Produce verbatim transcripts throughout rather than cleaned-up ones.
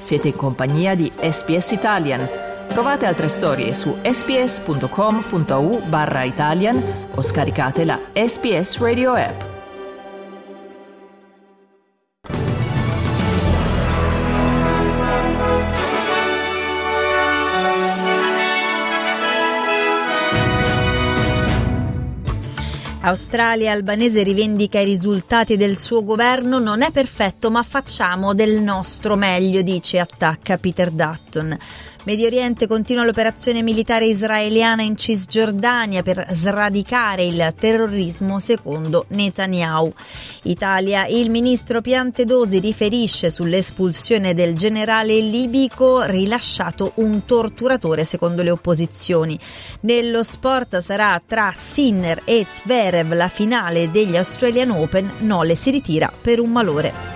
Siete in compagnia di S B S Italian. Trovate altre storie su sbs.com.au barra Italian o scaricate la S B S Radio app. Australia albanese rivendica i risultati del suo governo, non è perfetto ma facciamo del nostro meglio, dice e attacca Peter Dutton. Medio Oriente continua l'operazione militare israeliana in Cisgiordania per sradicare il terrorismo secondo Netanyahu. Italia, il ministro Piantedosi riferisce sull'espulsione del generale libico rilasciato un torturatore secondo le opposizioni. Nello sport sarà tra Sinner e Zverev la finale degli Australian Open, Nole si ritira per un malore.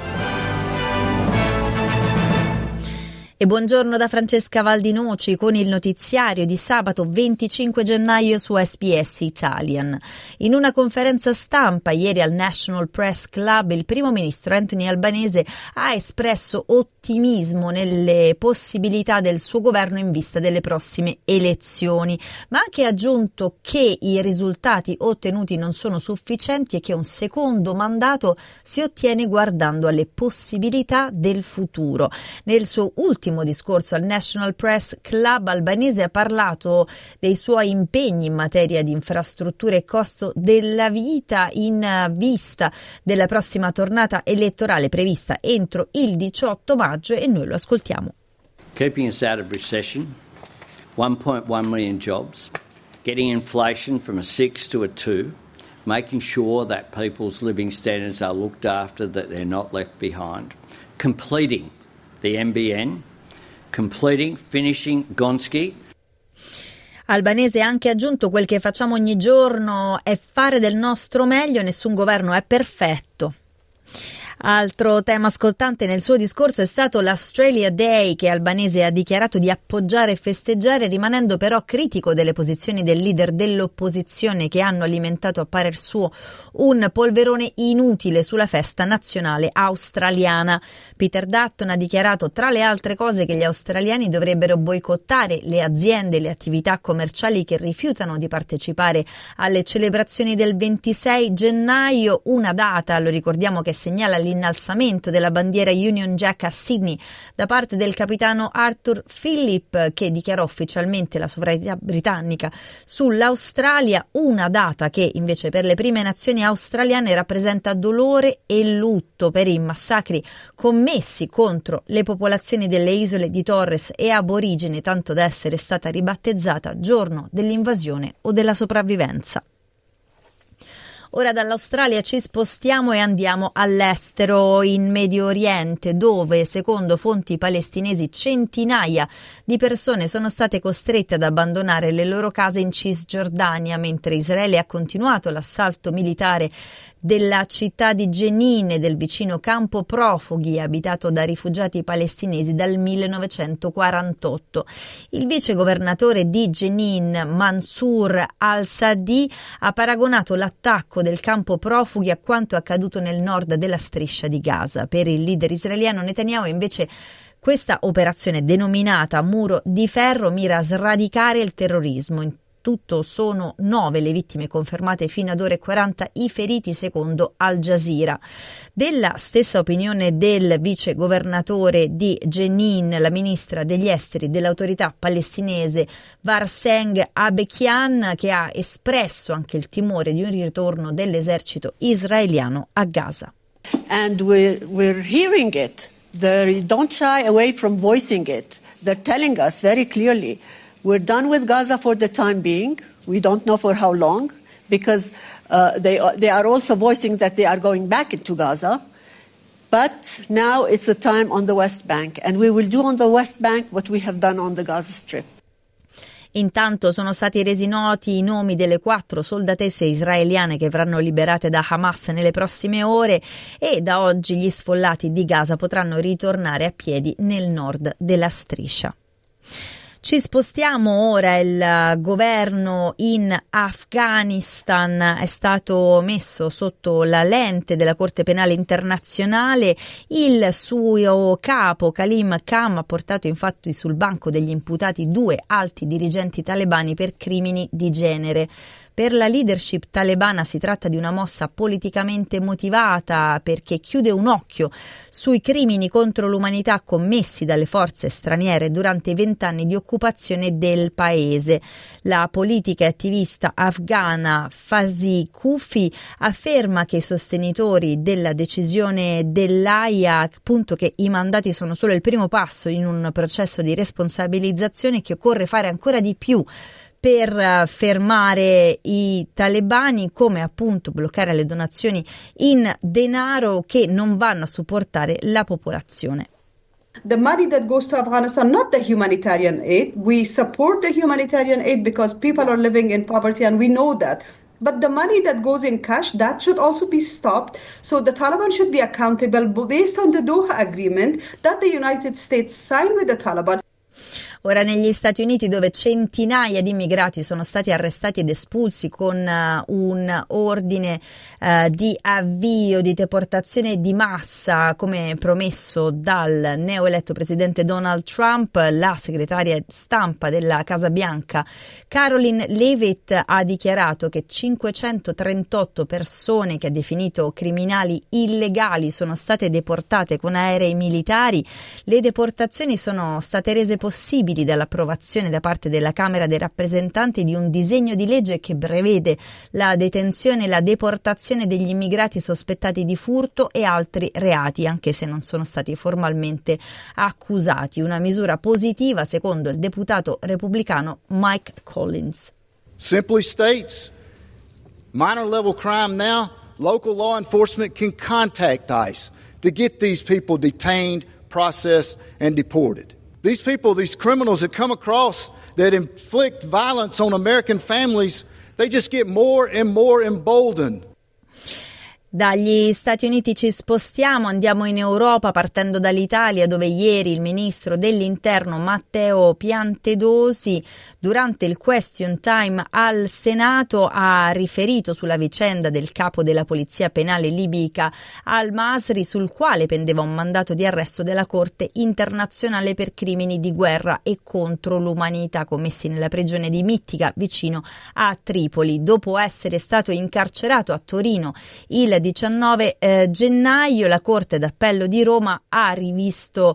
E buongiorno da Francesca Valdinoci con il notiziario di sabato venticinque gennaio su S B S Italian. In una conferenza stampa ieri al National Press Club il primo ministro Anthony Albanese ha espresso ottimismo nelle possibilità del suo governo in vista delle prossime elezioni, ma ha anche aggiunto che i risultati ottenuti non sono sufficienti e che un secondo mandato si ottiene guardando alle possibilità del futuro. Nel suo ultimo discorso al National Press Club Albanese ha parlato dei suoi impegni in materia di infrastrutture e costo della vita in vista della prossima tornata elettorale prevista entro il diciotto maggio e noi lo ascoltiamo. Keeping us out of recession, one point one million jobs, getting inflation from a six to a two, making sure that people's living standards are looked after, that they're not left behind, completing the M B N, completing, finishing Gonski. Albanese ha anche aggiunto: quel che facciamo ogni giorno è fare del nostro meglio, nessun governo è perfetto. Altro tema scottante nel suo discorso è stato l'Australia Day, che Albanese ha dichiarato di appoggiare e festeggiare, rimanendo però critico delle posizioni del leader dell'opposizione che hanno alimentato a parer suo un polverone inutile sulla festa nazionale australiana. Peter Dutton ha dichiarato tra le altre cose che gli australiani dovrebbero boicottare le aziende e le attività commerciali che rifiutano di partecipare alle celebrazioni del ventisei gennaio, una data, lo ricordiamo, che segnala l'innalzamento della bandiera Union Jack a Sydney da parte del capitano Arthur Phillip, che dichiarò ufficialmente la sovranità britannica sull'Australia, una data che invece per le prime nazioni australiane rappresenta dolore e lutto per i massacri commessi contro le popolazioni delle isole di Torres e aborigeni, tanto da essere stata ribattezzata giorno dell'invasione o della sopravvivenza. Ora dall'Australia ci spostiamo e andiamo all'estero, in Medio Oriente, dove secondo fonti palestinesi centinaia di persone sono state costrette ad abbandonare le loro case in Cisgiordania, mentre Israele ha continuato l'assalto militare della città di Jenin e del vicino campo profughi abitato da rifugiati palestinesi dal millenovecentoquarantotto. Il vicegovernatore di Jenin, Mansour al-Sadi, ha paragonato l'attacco del campo profughi a quanto accaduto nel nord della striscia di Gaza. Per il leader israeliano Netanyahu invece questa operazione, denominata Muro di Ferro, mira a sradicare il terrorismo. In tutto sono nove le vittime confermate fino ad ora e quaranta i feriti, secondo Al Jazeera. Della stessa opinione del vice governatore di Jenin, la ministra degli esteri dell'autorità palestinese Varseng Abekian, che ha espresso anche il timore di un ritorno dell'esercito israeliano a Gaza. And we're, we're hearing it. They don't shy away from voicing it. They're telling us very clearly, we're done with Gaza for the time being. We don't know for how long, because uh, they, they are also voicing that they are going back into Gaza. But now it's a time on the West Bank, and we will do on the West Bank what we have done on the Gaza Strip. Intanto sono stati resi noti i nomi delle quattro soldatesse israeliane che verranno liberate da Hamas nelle prossime ore e da oggi gli sfollati di Gaza potranno ritornare a piedi nel nord della striscia. Ci spostiamo ora, il governo in Afghanistan è stato messo sotto la lente della Corte Penale Internazionale. Il suo capo Khalim Khan ha portato infatti sul banco degli imputati due alti dirigenti talebani per crimini di genere. Per la leadership talebana si tratta di una mossa politicamente motivata perché chiude un occhio sui crimini contro l'umanità commessi dalle forze straniere durante i vent'anni di occupazione del paese. La politica e attivista afghana Fasi Kufi afferma che i sostenitori della decisione dell'Aia, appunto che i mandati sono solo il primo passo in un processo di responsabilizzazione, che occorre fare ancora di più per fermare i talebani, come appunto bloccare le donazioni in denaro che non vanno a supportare la popolazione. The money that goes to Afghanistan, not the humanitarian aid. We support the humanitarian aid because people are living in poverty and we know that. But the money that goes in cash, that should also be stopped. So the Taliban should be accountable based on the Doha Agreement that the United States signed with the Taliban. Ora, negli Stati Uniti, dove centinaia di immigrati sono stati arrestati ed espulsi con uh, un ordine uh, di avvio di deportazione di massa, come promesso dal neoeletto presidente Donald Trump, la segretaria stampa della Casa Bianca Caroline Leavitt ha dichiarato che cinquecentotrentotto persone, che ha definito criminali illegali, sono state deportate con aerei militari. Le deportazioni sono state rese possibili dall'approvazione da parte della Camera dei rappresentanti di un disegno di legge che prevede la detenzione e la deportazione degli immigrati sospettati di furto e altri reati, anche se non sono stati formalmente accusati. Una misura positiva, secondo il deputato repubblicano Mike Collins. Simply states, minor level crime now, local law enforcement can contact ICE to get these people detained, processed, and deported. These people, these criminals that come across that inflict violence on American families, they just get more and more emboldened. Dagli Stati Uniti ci spostiamo, andiamo in Europa partendo dall'Italia, dove ieri il ministro dell'Interno Matteo Piantedosi, durante il question time al Senato, ha riferito sulla vicenda del capo della polizia penale libica Al-Masri, sul quale pendeva un mandato di arresto della Corte internazionale per crimini di guerra e contro l'umanità commessi nella prigione di Mittica vicino a Tripoli. Dopo essere stato incarcerato a Torino il diciannove eh, gennaio, la Corte d'Appello di Roma ha rivisto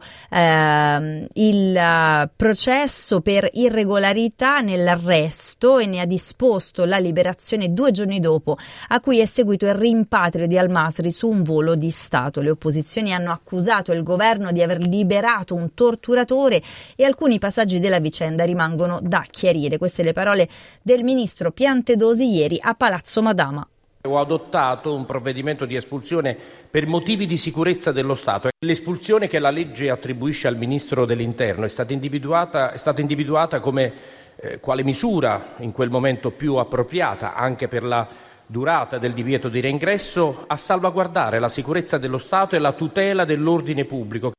eh, il uh, processo per irregolarità nell'arresto e ne ha disposto la liberazione due giorni dopo, a cui è seguito il rimpatrio di Al-Masri su un volo di Stato. Le opposizioni hanno accusato il governo di aver liberato un torturatore e alcuni passaggi della vicenda rimangono da chiarire. Queste le parole del ministro Piantedosi ieri a Palazzo Madama. Ho adottato un provvedimento di espulsione per motivi di sicurezza dello Stato. L'espulsione che la legge attribuisce al Ministro dell'Interno è stata individuata, è stata individuata come eh, quale misura in quel momento più appropriata, anche per la durata del divieto di reingresso, a salvaguardare la sicurezza dello Stato e la tutela dell'ordine pubblico.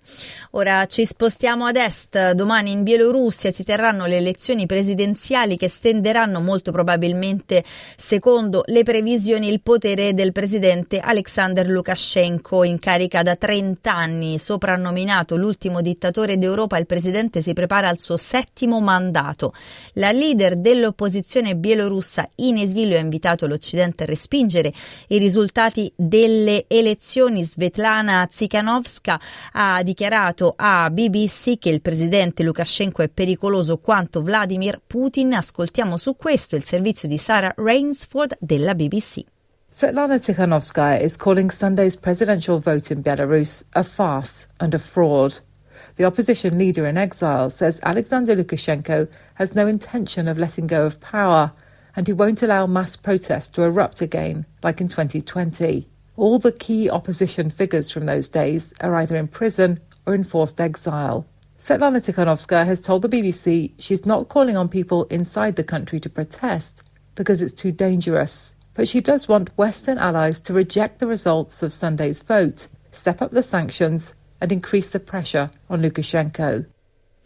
Ora ci spostiamo ad est. Domani in Bielorussia si terranno le elezioni presidenziali che stenderanno molto probabilmente, secondo le previsioni, il potere del presidente Alexander Lukashenko, in carica da trenta anni. Soprannominato l'ultimo dittatore d'Europa, il presidente si prepara al suo settimo mandato. La leader dell'opposizione bielorussa in esilio ha invitato l'Occidente a respingere i risultati delle elezioni. Svetlana Tsikhanovska ha dichiarato a B B C che il presidente Lukashenko è pericoloso quanto Vladimir Putin. Ascoltiamo su questo il servizio di Sarah Rainsford della B B C. Svetlana Tsikhanovskaya is calling Sunday's presidential vote in Belarus a farce and a fraud. The opposition leader in exile says Alexander Lukashenko has no intention of letting go of power and he won't allow mass protests to erupt again like in twenty twenty. All the key opposition figures from those days are either in prison or in forced exile. Svetlana Tikhanovskaya has told the B B C she's not calling on people inside the country to protest because it's too dangerous. But she does want Western allies to reject the results of Sunday's vote, step up the sanctions and increase the pressure on Lukashenko.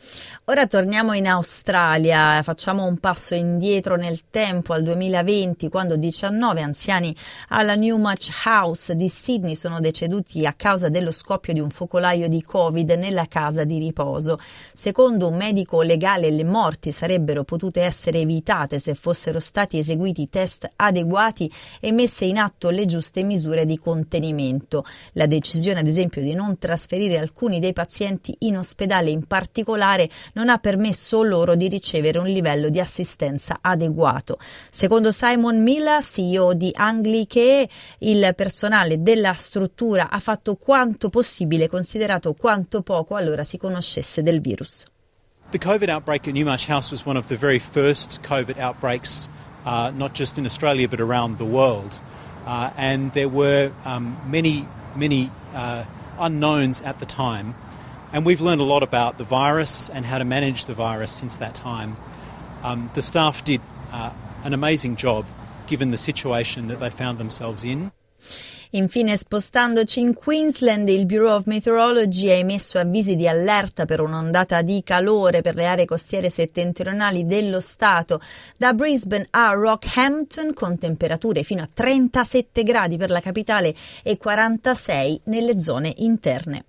Ora torniamo in Australia, facciamo un passo indietro nel tempo al duemilaventi, quando diciannove anziani alla Newmarch House di Sydney sono deceduti a causa dello scoppio di un focolaio di Covid nella casa di riposo. Secondo un medico legale le morti sarebbero potute essere evitate se fossero stati eseguiti test adeguati e messe in atto le giuste misure di contenimento. La decisione, ad esempio, di non trasferire alcuni dei pazienti in ospedale in particolare non ha permesso loro di ricevere un livello di assistenza adeguato. Secondo Simon Miller, C E O di Anglicare, il personale della struttura ha fatto quanto possibile, considerato quanto poco allora si conoscesse del virus. The COVID outbreak at Newmarch House was one of the very first COVID outbreaks, uh, not just in Australia but around the world. Uh, and there were um, many, many uh, unknowns at the time. And we've learned a lot about the virus and how to manage the virus since that time. Um, the staff did uh, an amazing job given the situation that they found themselves in. Infine, spostandoci in Queensland, il Bureau of Meteorology ha emesso avvisi di allerta per un'ondata di calore per le aree costiere settentrionali dello stato, da Brisbane a Rockhampton, con temperature fino a trentasette gradi per la capitale e quarantasei nelle zone interne.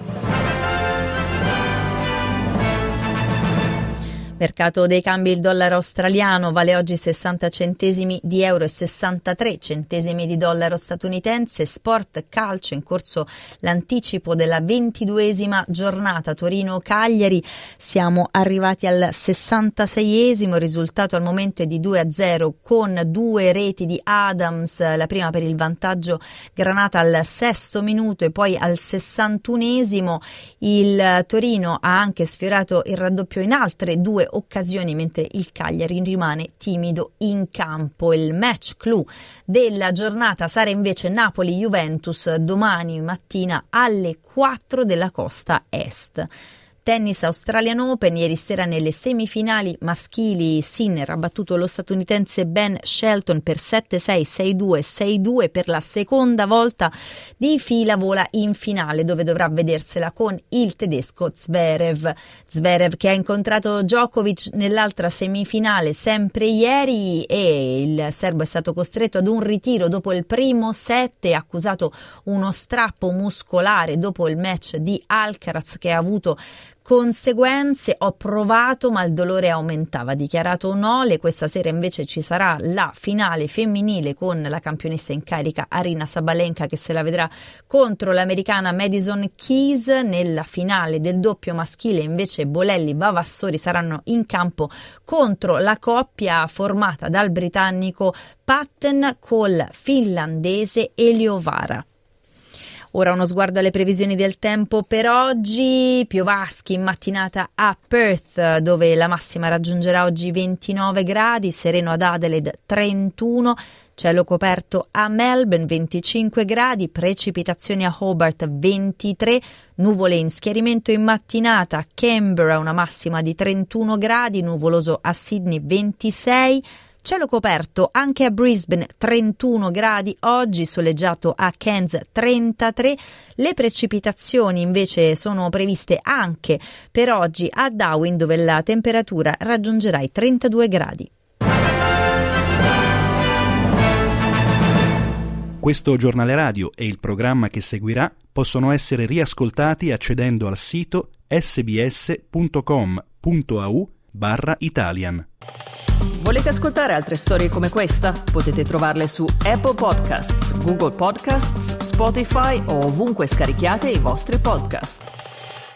Mercato dei cambi: il dollaro australiano vale oggi sessanta centesimi di euro e sessantatré centesimi di dollaro statunitense. Sport calcio, in corso l'anticipo della ventiduesima giornata Torino-Cagliari. Siamo arrivati al sessantaseiesimo, il risultato al momento è di due a zero con due reti di Adams, la prima per il vantaggio granata al sesto minuto e poi al sessantunesimo. Il Torino ha anche sfiorato il raddoppio in altre due occasioni, mentre il Cagliari rimane timido in campo. Il match clou della giornata sarà invece Napoli-Juventus domani mattina alle quattro della costa est. Tennis Australian Open, ieri sera nelle semifinali maschili Sinner ha battuto lo statunitense Ben Shelton per sette sei, sei due, sei due, per la seconda volta di fila vola in finale, dove dovrà vedersela con il tedesco Zverev. Zverev che ha incontrato Djokovic nell'altra semifinale sempre ieri, e il serbo è stato costretto ad un ritiro dopo il primo set e ha accusato uno strappo muscolare dopo il match di Alcaraz che ha avuto conseguenze. Ho provato ma il dolore aumentava, ha dichiarato Nole. Questa sera invece ci sarà la finale femminile con la campionessa in carica Aryna Sabalenka che se la vedrà contro l'americana Madison Keys. Nella finale del doppio maschile invece Bolelli Vavassori saranno in campo contro la coppia formata dal britannico Patten col finlandese Eliovara. Ora uno sguardo alle previsioni del tempo per oggi. Piovaschi in mattinata a Perth, dove la massima raggiungerà oggi ventinove gradi, sereno ad Adelaide trentuno, cielo coperto a Melbourne venticinque gradi, precipitazioni a Hobart ventitré, nuvole in schiarimento in mattinata a Canberra, una massima di trentuno gradi, nuvoloso a Sydney ventisei, cielo coperto anche a Brisbane trentuno gradi oggi, soleggiato a Cairns trentatré. Le precipitazioni invece sono previste anche per oggi a Darwin, dove la temperatura raggiungerà i trentadue gradi. Questo giornale radio e il programma che seguirà possono essere riascoltati accedendo al sito sbs.com.au barra Italian. Volete ascoltare altre storie come questa? Potete trovarle su Apple Podcasts, Google Podcasts, Spotify o ovunque scarichiate i vostri podcast.